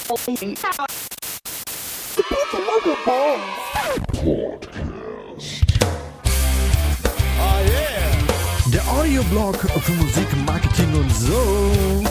Der Audioblog für Musik, Marketing und so.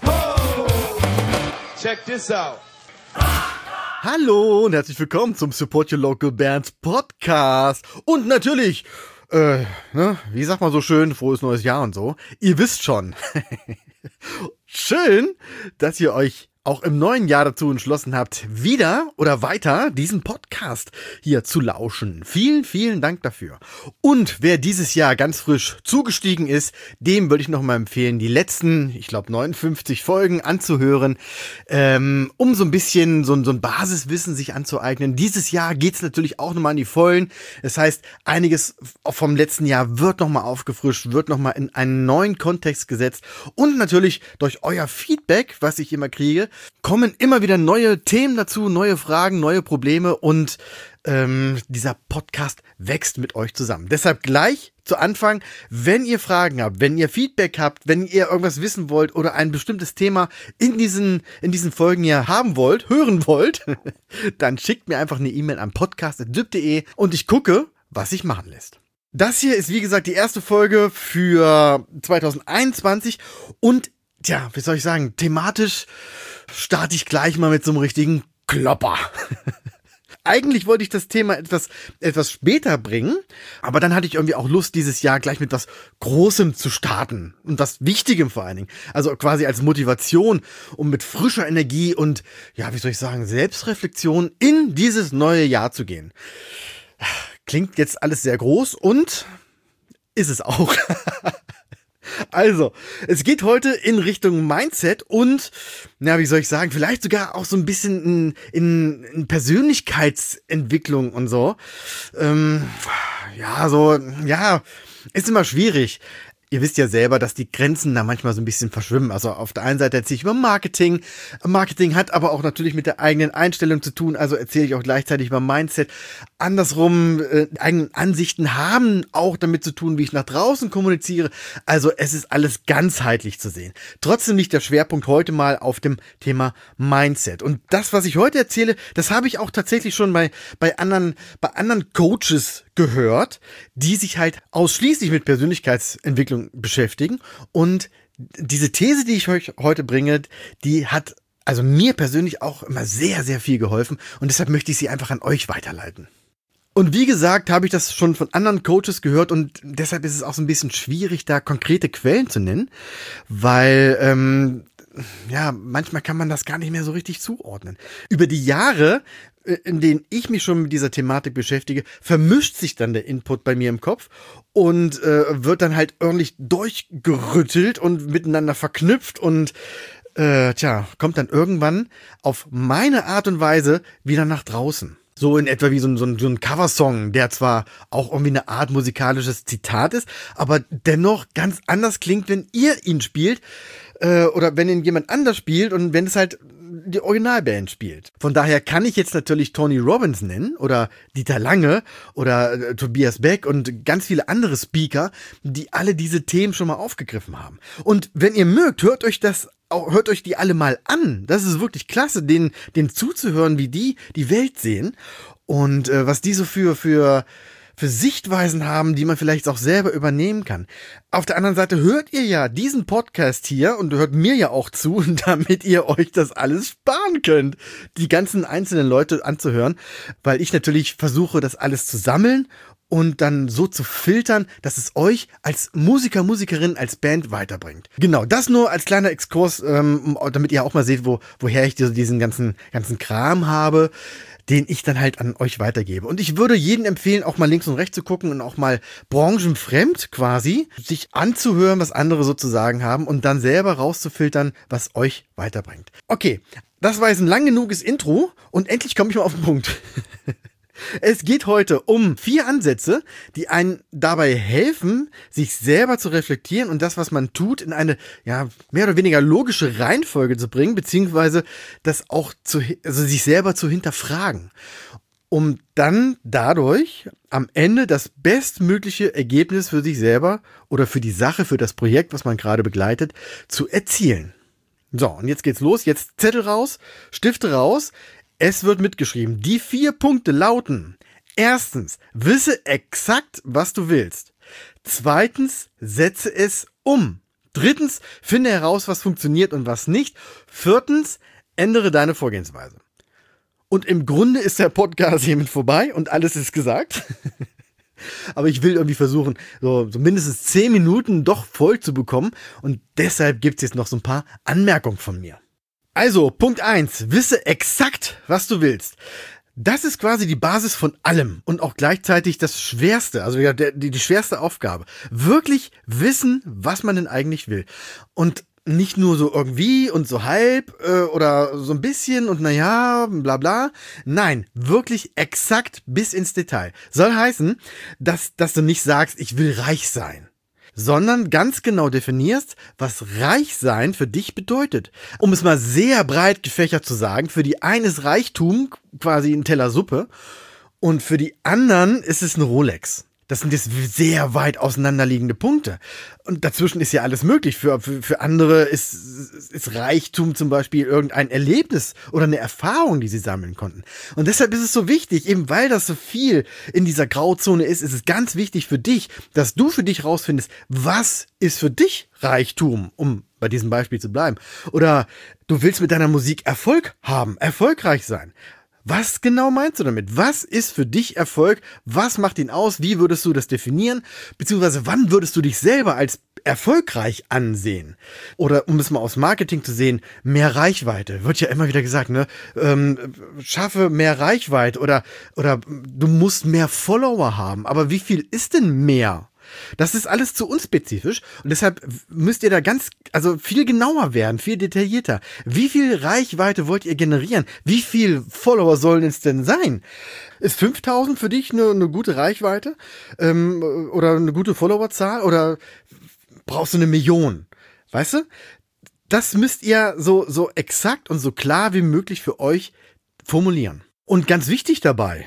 Check this out. Hallo und herzlich willkommen zum Support Your Local Bands Podcast. Und natürlich, wie sagt man so schön, frohes neues Jahr und so. Ihr wisst schon. Schön, dass ihr euch auch im neuen Jahr dazu entschlossen habt, wieder oder weiter diesen Podcast hier zu lauschen. Vielen, vielen Dank dafür. Und wer dieses Jahr ganz frisch zugestiegen ist, dem würde ich noch mal empfehlen, die letzten, ich glaube 59 Folgen anzuhören, um so ein bisschen so ein Basiswissen sich anzueignen. Dieses Jahr geht's natürlich auch nochmal an die Vollen. Das heißt, einiges vom letzten Jahr wird nochmal aufgefrischt, wird nochmal in einen neuen Kontext gesetzt. Und natürlich durch euer Feedback, was ich immer kriege, kommen immer wieder neue Themen dazu, neue Fragen, neue Probleme und dieser Podcast wächst mit euch zusammen. Deshalb gleich zu Anfang, wenn ihr Fragen habt, wenn ihr Feedback habt, wenn ihr irgendwas wissen wollt oder ein bestimmtes Thema in diesen Folgen hier haben wollt, hören wollt, dann schickt mir einfach eine E-Mail an podcast@dyp.de und ich gucke, was sich machen lässt. Das hier ist, wie gesagt, die erste Folge für 2021 und tja, wie soll ich sagen, thematisch starte ich gleich mal mit so einem richtigen Klopper. Eigentlich wollte ich das Thema etwas später bringen, aber dann hatte ich irgendwie auch Lust, dieses Jahr gleich mit was Großem zu starten und was Wichtigem vor allen Dingen. Also quasi als Motivation, um mit frischer Energie und, ja, wie soll ich sagen, Selbstreflexion in dieses neue Jahr zu gehen. Klingt jetzt alles sehr groß und ist es auch. Also, es geht heute in Richtung Mindset und, na, wie soll ich sagen, vielleicht sogar auch so ein bisschen in Persönlichkeitsentwicklung und so. Ist immer schwierig. Ihr wisst ja selber, dass die Grenzen da manchmal so ein bisschen verschwimmen. Also auf der einen Seite erzähle ich über Marketing. Marketing hat aber auch natürlich mit der eigenen Einstellung zu tun. Also erzähle ich auch gleichzeitig über Mindset. Andersrum, eigenen Ansichten haben auch damit zu tun, wie ich nach draußen kommuniziere. Also es ist alles ganzheitlich zu sehen. Trotzdem liegt der Schwerpunkt heute mal auf dem Thema Mindset. Und das, was ich heute erzähle, das habe ich auch tatsächlich schon bei anderen Coaches gehört, die sich halt ausschließlich mit Persönlichkeitsentwicklung beschäftigen. Und diese These, die ich euch heute bringe, die hat also mir persönlich auch immer sehr, sehr viel geholfen. Und deshalb möchte ich sie einfach an euch weiterleiten. Und wie gesagt, habe ich das schon von anderen Coaches gehört und deshalb ist es auch so ein bisschen schwierig, da konkrete Quellen zu nennen, weil manchmal kann man das gar nicht mehr so richtig zuordnen. Über die Jahre, in denen ich mich schon mit dieser Thematik beschäftige, vermischt sich dann der Input bei mir im Kopf und wird dann halt ordentlich durchgerüttelt und miteinander verknüpft und kommt dann irgendwann auf meine Art und Weise wieder nach draußen. So in etwa wie so ein Coversong, der zwar auch irgendwie eine Art musikalisches Zitat ist, aber dennoch ganz anders klingt, wenn ihr ihn spielt oder wenn ihn jemand anders spielt und wenn es halt die Originalband spielt. Von daher kann ich jetzt natürlich Tony Robbins nennen oder Dieter Lange oder Tobias Beck und ganz viele andere Speaker, die alle diese Themen schon mal aufgegriffen haben. Und wenn ihr mögt, hört euch die alle mal an. Das ist wirklich klasse, denen zuzuhören, wie die Welt sehen und was die so für Sichtweisen haben, die man vielleicht auch selber übernehmen kann. Auf der anderen Seite hört ihr ja diesen Podcast hier und hört mir ja auch zu, damit ihr euch das alles sparen könnt, die ganzen einzelnen Leute anzuhören, weil ich natürlich versuche, das alles zu sammeln und dann so zu filtern, dass es euch als Musiker, Musikerin, als Band weiterbringt. Genau, das nur als kleiner Exkurs, damit ihr auch mal seht, woher ich diesen ganzen Kram habe, den ich dann halt an euch weitergebe. Und ich würde jedem empfehlen, auch mal links und rechts zu gucken und auch mal branchenfremd quasi sich anzuhören, was andere so zu sagen haben und dann selber rauszufiltern, was euch weiterbringt. Okay, das war jetzt ein lang genuges Intro und endlich komme ich mal auf den Punkt. Es geht heute um 4 Ansätze, die einen dabei helfen, sich selber zu reflektieren und das, was man tut, in eine mehr oder weniger logische Reihenfolge zu bringen, beziehungsweise das auch sich selber zu hinterfragen, um dann dadurch am Ende das bestmögliche Ergebnis für sich selber oder für die Sache, für das Projekt, was man gerade begleitet, zu erzielen. So, und jetzt geht's los. Jetzt Zettel raus, Stifte raus. Es wird mitgeschrieben. Die 4 Punkte lauten: Erstens, wisse exakt, was du willst. Zweitens, setze es um. Drittens, finde heraus, was funktioniert und was nicht. Viertens, ändere deine Vorgehensweise. Und im Grunde ist der Podcast hiermit vorbei und alles ist gesagt. Aber ich will irgendwie versuchen, so mindestens 10 Minuten doch voll zu bekommen. Und deshalb gibt es jetzt noch so ein paar Anmerkungen von mir. Also, Punkt 1. Wisse exakt, was du willst. Das ist quasi die Basis von allem und auch gleichzeitig das Schwerste, also ja, die schwerste Aufgabe. Wirklich wissen, was man denn eigentlich will. Und nicht nur so irgendwie und so halb oder so ein bisschen und naja, bla bla. Nein, wirklich exakt bis ins Detail. Soll heißen, dass du nicht sagst, ich will reich sein, sondern ganz genau definierst, was reich sein für dich bedeutet. Um es mal sehr breit gefächert zu sagen, für die einen ist Reichtum quasi ein Teller Suppe und für die anderen ist es eine Rolex. Das sind jetzt sehr weit auseinanderliegende Punkte. Und dazwischen ist ja alles möglich. Für andere ist Reichtum zum Beispiel irgendein Erlebnis oder eine Erfahrung, die sie sammeln konnten. Und deshalb ist es so wichtig, eben weil das so viel in dieser Grauzone ist es ganz wichtig für dich, dass du für dich rausfindest, was ist für dich Reichtum, um bei diesem Beispiel zu bleiben. Oder du willst mit deiner Musik Erfolg haben, erfolgreich sein. Was genau meinst du damit? Was ist für dich Erfolg? Was macht ihn aus? Wie würdest du das definieren? Beziehungsweise wann würdest du dich selber als erfolgreich ansehen? Oder um es mal aus Marketing zu sehen, mehr Reichweite. Wird ja immer wieder gesagt, ne? Schaffe mehr Reichweite oder du musst mehr Follower haben. Aber wie viel ist denn mehr? Das ist alles zu unspezifisch und deshalb müsst ihr da viel genauer werden, viel detaillierter. Wie viel Reichweite wollt ihr generieren? Wie viel Follower sollen es denn sein? Ist 5.000 für dich eine gute Reichweite? Oder eine gute Followerzahl? Oder brauchst du 1 Million? Weißt du? Das müsst ihr so exakt und so klar wie möglich für euch formulieren. Und ganz wichtig dabei,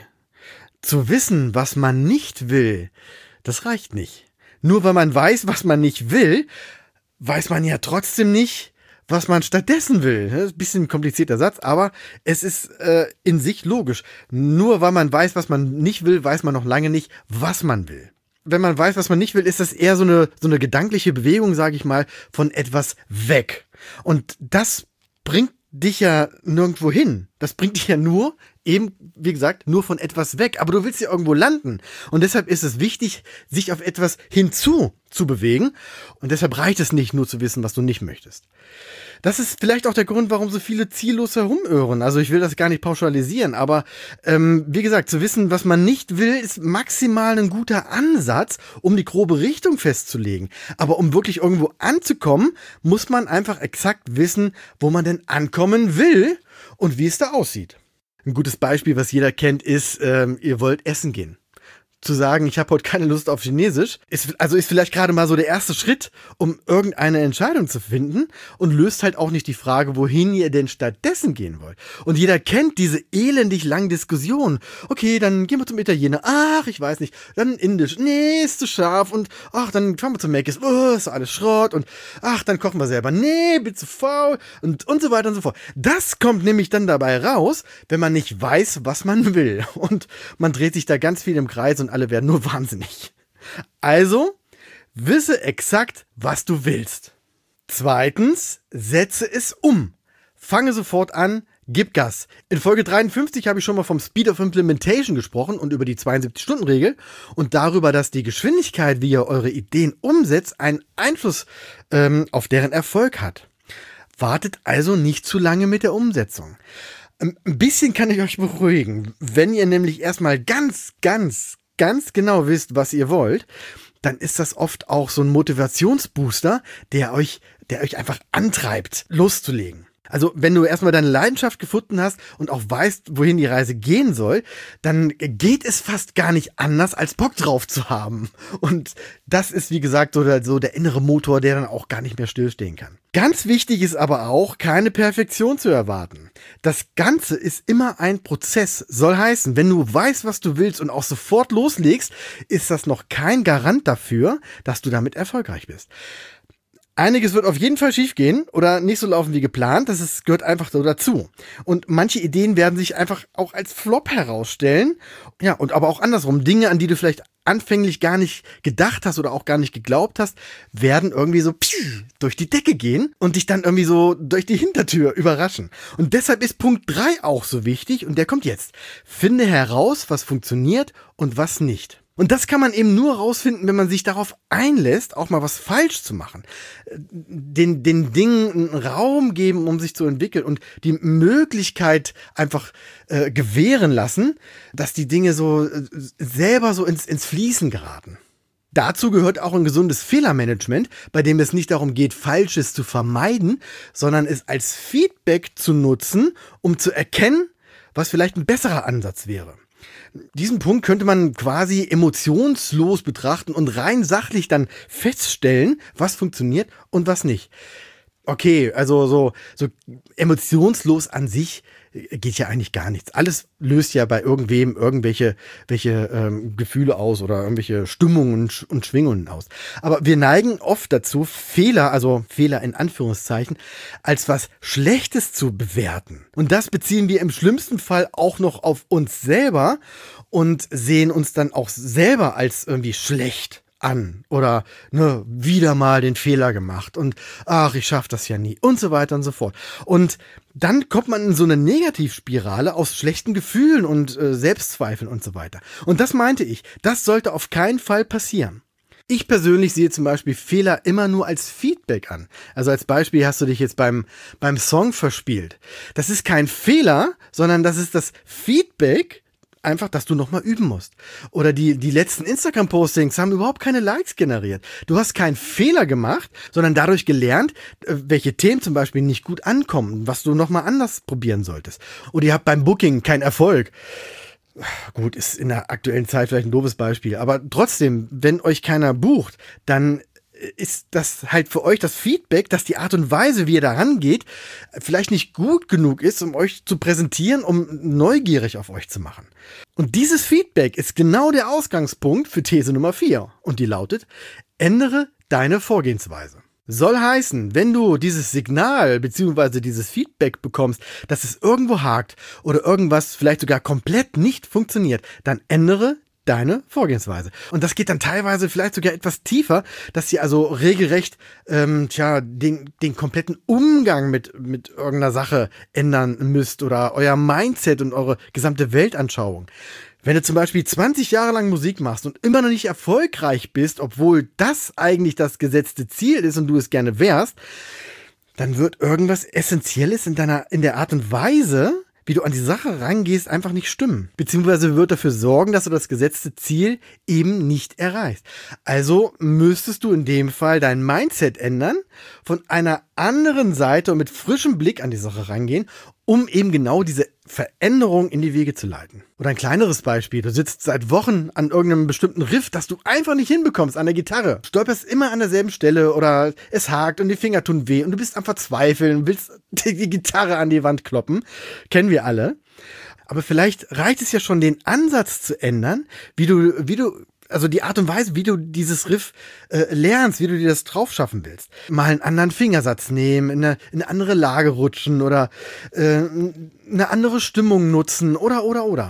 zu wissen, was man nicht will, das reicht nicht. Nur weil man weiß, was man nicht will, weiß man ja trotzdem nicht, was man stattdessen will. Das ist ein bisschen ein komplizierter Satz, aber es ist in sich logisch. Nur weil man weiß, was man nicht will, weiß man noch lange nicht, was man will. Wenn man weiß, was man nicht will, ist das eher so eine gedankliche Bewegung, sage ich mal, von etwas weg. Und das bringt dich ja nirgendwo hin. Das bringt dich ja nur, eben, wie gesagt, nur von etwas weg. Aber du willst ja irgendwo landen. Und deshalb ist es wichtig, sich auf etwas hinzu zu bewegen. Und deshalb reicht es nicht, nur zu wissen, was du nicht möchtest. Das ist vielleicht auch der Grund, warum so viele ziellos herumirren. Also ich will das gar nicht pauschalisieren, aber wie gesagt, zu wissen, was man nicht will, ist maximal ein guter Ansatz, um die grobe Richtung festzulegen. Aber um wirklich irgendwo anzukommen, muss man einfach exakt wissen, wo man denn ankommen will und wie es da aussieht. Ein gutes Beispiel, was jeder kennt, ist, ihr wollt essen gehen. Zu sagen, ich habe heute keine Lust auf Chinesisch, ist vielleicht gerade mal so der erste Schritt, um irgendeine Entscheidung zu finden und löst halt auch nicht die Frage, wohin ihr denn stattdessen gehen wollt. Und jeder kennt diese elendig langen Diskussionen. Okay, dann gehen wir zum Italiener. Ach, ich weiß nicht. Dann Indisch. Nee, ist zu scharf. Und ach, dann fahren wir zum Mc's. Oh, ist alles Schrott. Und ach, dann kochen wir selber. Nee, bin zu faul. Und so weiter und so fort. Das kommt nämlich dann dabei raus, wenn man nicht weiß, was man will. Und man dreht sich da ganz viel im Kreis und alle werden nur wahnsinnig. Also, wisse exakt, was du willst. Zweitens, setze es um. Fange sofort an, gib Gas. In Folge 53 habe ich schon mal vom Speed of Implementation gesprochen und über die 72-Stunden-Regel und darüber, dass die Geschwindigkeit, wie ihr eure Ideen umsetzt, einen Einfluss auf deren Erfolg hat. Wartet also nicht zu lange mit der Umsetzung. Ein bisschen kann ich euch beruhigen. Wenn ihr nämlich erstmal ganz genau wisst, was ihr wollt, dann ist das oft auch so ein Motivationsbooster, der euch einfach antreibt, loszulegen. Also wenn du erstmal deine Leidenschaft gefunden hast und auch weißt, wohin die Reise gehen soll, dann geht es fast gar nicht anders, als Bock drauf zu haben. Und das ist, wie gesagt, so der innere Motor, der dann auch gar nicht mehr stillstehen kann. Ganz wichtig ist aber auch, keine Perfektion zu erwarten. Das Ganze ist immer ein Prozess. Soll heißen, wenn du weißt, was du willst und auch sofort loslegst, ist das noch kein Garant dafür, dass du damit erfolgreich bist. Einiges wird auf jeden Fall schiefgehen oder nicht so laufen wie geplant. Gehört einfach so dazu. Und manche Ideen werden sich einfach auch als Flop herausstellen. Ja, und aber auch andersrum. Dinge, an die du vielleicht anfänglich gar nicht gedacht hast oder auch gar nicht geglaubt hast, werden irgendwie so durch die Decke gehen und dich dann irgendwie so durch die Hintertür überraschen. Und deshalb ist Punkt 3 auch so wichtig und der kommt jetzt. Finde heraus, was funktioniert und was nicht. Und das kann man eben nur rausfinden, wenn man sich darauf einlässt, auch mal was falsch zu machen. Den Dingen einen Raum geben, um sich zu entwickeln und die Möglichkeit einfach gewähren lassen, dass die Dinge so selber so ins Fließen geraten. Dazu gehört auch ein gesundes Fehlermanagement, bei dem es nicht darum geht, Falsches zu vermeiden, sondern es als Feedback zu nutzen, um zu erkennen, was vielleicht ein besserer Ansatz wäre. Diesen Punkt könnte man quasi emotionslos betrachten und rein sachlich dann feststellen, was funktioniert und was nicht. Okay, also so emotionslos an sich geht ja eigentlich gar nichts. Alles löst ja bei irgendwem welche Gefühle aus oder irgendwelche Stimmungen und Schwingungen aus. Aber wir neigen oft dazu, Fehler, also Fehler in Anführungszeichen, als was Schlechtes zu bewerten. Und das beziehen wir im schlimmsten Fall auch noch auf uns selber und sehen uns dann auch selber als irgendwie schlecht an oder wieder mal den Fehler gemacht und ach, ich schaff das ja nie und so weiter und so fort. Und dann kommt man in so eine Negativspirale aus schlechten Gefühlen und Selbstzweifeln und so weiter. Und das meinte ich, das sollte auf keinen Fall passieren. Ich persönlich sehe zum Beispiel Fehler immer nur als Feedback an. Also als Beispiel hast du dich jetzt beim Song verspielt. Das ist kein Fehler, sondern das ist das Feedback, einfach, dass du nochmal üben musst. Oder die letzten Instagram-Postings haben überhaupt keine Likes generiert. Du hast keinen Fehler gemacht, sondern dadurch gelernt, welche Themen zum Beispiel nicht gut ankommen, was du nochmal anders probieren solltest. Oder ihr habt beim Booking keinen Erfolg. Gut, ist in der aktuellen Zeit vielleicht ein doofes Beispiel, aber trotzdem, wenn euch keiner bucht, dann ist das halt für euch das Feedback, dass die Art und Weise, wie ihr da rangeht, vielleicht nicht gut genug ist, um euch zu präsentieren, um neugierig auf euch zu machen. Und dieses Feedback ist genau der Ausgangspunkt für These Nummer 4. Und die lautet, ändere deine Vorgehensweise. Soll heißen, wenn du dieses Signal bzw. dieses Feedback bekommst, dass es irgendwo hakt oder irgendwas vielleicht sogar komplett nicht funktioniert, dann ändere deine Vorgehensweise. Und das geht dann teilweise vielleicht sogar etwas tiefer, dass ihr also regelrecht den kompletten Umgang mit irgendeiner Sache ändern müsst oder euer Mindset und eure gesamte Weltanschauung. Wenn du zum Beispiel 20 Jahre lang Musik machst und immer noch nicht erfolgreich bist, obwohl das eigentlich das gesetzte Ziel ist und du es gerne wärst, dann wird irgendwas Essentielles in der Art und Weise, wie du an die Sache rangehst, einfach nicht stimmen. Beziehungsweise wird dafür sorgen, dass du das gesetzte Ziel eben nicht erreichst. Also müsstest du in dem Fall dein Mindset ändern, von einer anderen Seite und mit frischem Blick an die Sache rangehen, um eben genau diese Veränderung in die Wege zu leiten. Oder ein kleineres Beispiel. Du sitzt seit Wochen an irgendeinem bestimmten Riff, das du einfach nicht hinbekommst an der Gitarre. Stolperst immer an derselben Stelle oder es hakt und die Finger tun weh und du bist am Verzweifeln, willst die Gitarre an die Wand kloppen. Kennen wir alle. Aber vielleicht reicht es ja schon, den Ansatz zu ändern, also die Art und Weise, wie du dieses Riff lernst, wie du dir das drauf schaffen willst. Mal einen anderen Fingersatz nehmen, in eine andere Lage rutschen oder eine andere Stimmung nutzen oder.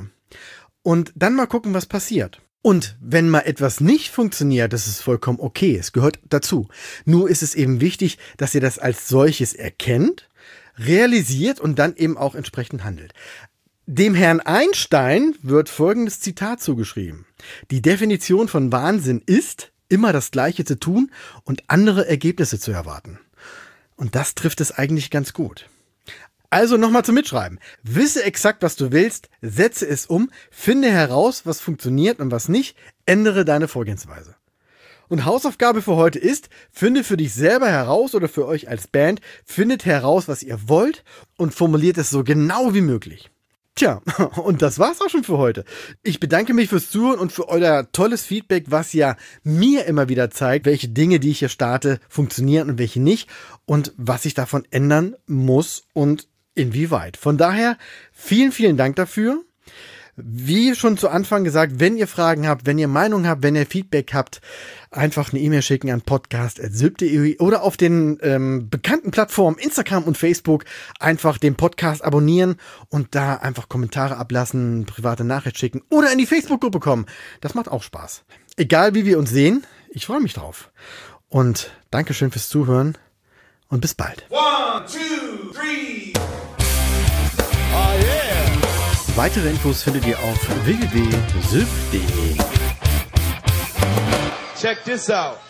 Und dann mal gucken, was passiert. Und wenn mal etwas nicht funktioniert, das ist vollkommen okay, es gehört dazu. Nur ist es eben wichtig, dass ihr das als solches erkennt, realisiert und dann eben auch entsprechend handelt. Dem Herrn Einstein wird folgendes Zitat zugeschrieben. Die Definition von Wahnsinn ist, immer das Gleiche zu tun und andere Ergebnisse zu erwarten. Und das trifft es eigentlich ganz gut. Also nochmal zum Mitschreiben. Wisse exakt, was du willst, setze es um, finde heraus, was funktioniert und was nicht, ändere deine Vorgehensweise. Und Hausaufgabe für heute ist, finde für dich selber heraus oder für euch als Band, findet heraus, was ihr wollt und formuliert es so genau wie möglich. Tja, und das war's auch schon für heute. Ich bedanke mich fürs Zuhören und für euer tolles Feedback, was ja mir immer wieder zeigt, welche Dinge, die ich hier starte, funktionieren und welche nicht und was ich davon ändern muss und inwieweit. Von daher, vielen, vielen Dank dafür. Wie schon zu Anfang gesagt, wenn ihr Fragen habt, wenn ihr Meinung habt, wenn ihr Feedback habt, einfach eine E-Mail schicken an podcast@sylp.de oder auf den bekannten Plattformen Instagram und Facebook einfach den Podcast abonnieren und da einfach Kommentare ablassen, private Nachricht schicken oder in die Facebook-Gruppe kommen. Das macht auch Spaß. Egal wie wir uns sehen, ich freue mich drauf. Und Dankeschön fürs Zuhören und bis bald. 1, 2, 3. Oh yeah. Weitere Infos findet ihr auf www.sylp.de. Check this out.